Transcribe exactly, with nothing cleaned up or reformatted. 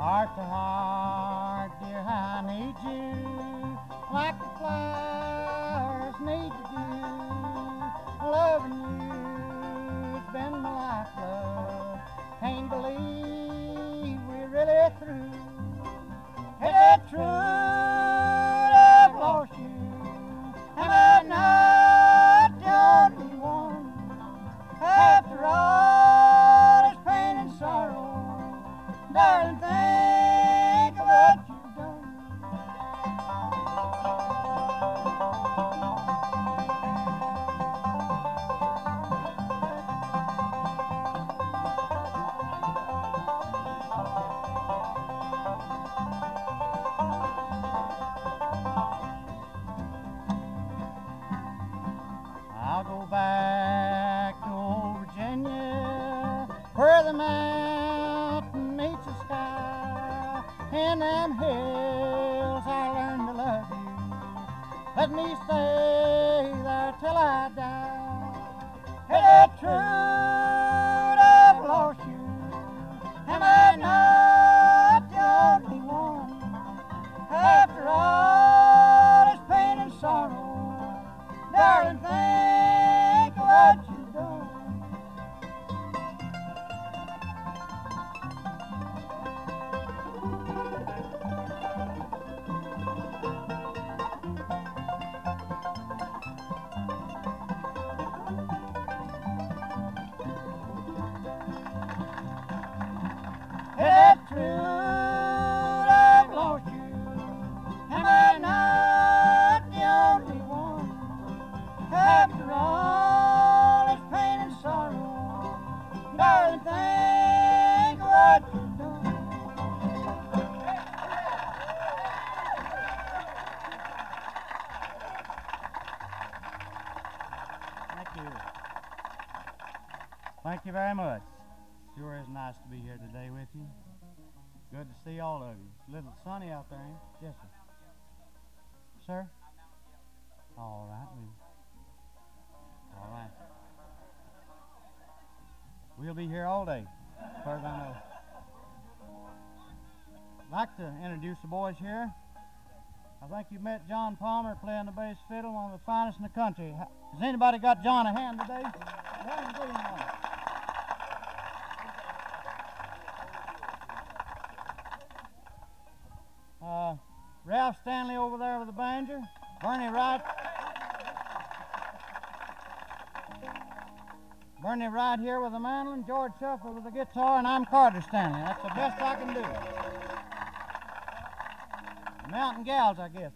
Heart to heart, dear, I need you like the flowers need the dew. Loving you's been my life, love. Can't believe we're really through. Is it true that I've lost you? Am I not the only one? After all this pain and sorrow, darling, think of what you've done. I'll go back to old Virginia, where the mountain meets the sky. In them hills I learned to love you. Let me stay there till I die. Is it true that I've lost you? Am I not the only one? After all this pain and sorrow, darling, think of what you've done. Is it true that I've lost you? Am I not the only one? After all this pain and sorrow, darling, think of what you've done. Thank you. Thank you very much. Sure is nice to be here today with you. Good to see all of you. It's a little sunny out there, ain't it? Yes, sir. Sir? All right, then. All right. We'll be here all day, as far as I know. I'd like to introduce the boys here. I think you met John Palmer playing the bass fiddle, one of the finest in the country. Has anybody got John a hand today? Yeah, give him one. Uh, Ralph Stanley over there with the banjo. Bernie Wright. Bernie Wright here with the mandolin. George Shuffler with the guitar, and I'm Carter Stanley. That's the best I can do. The Mountain Gals, I guess.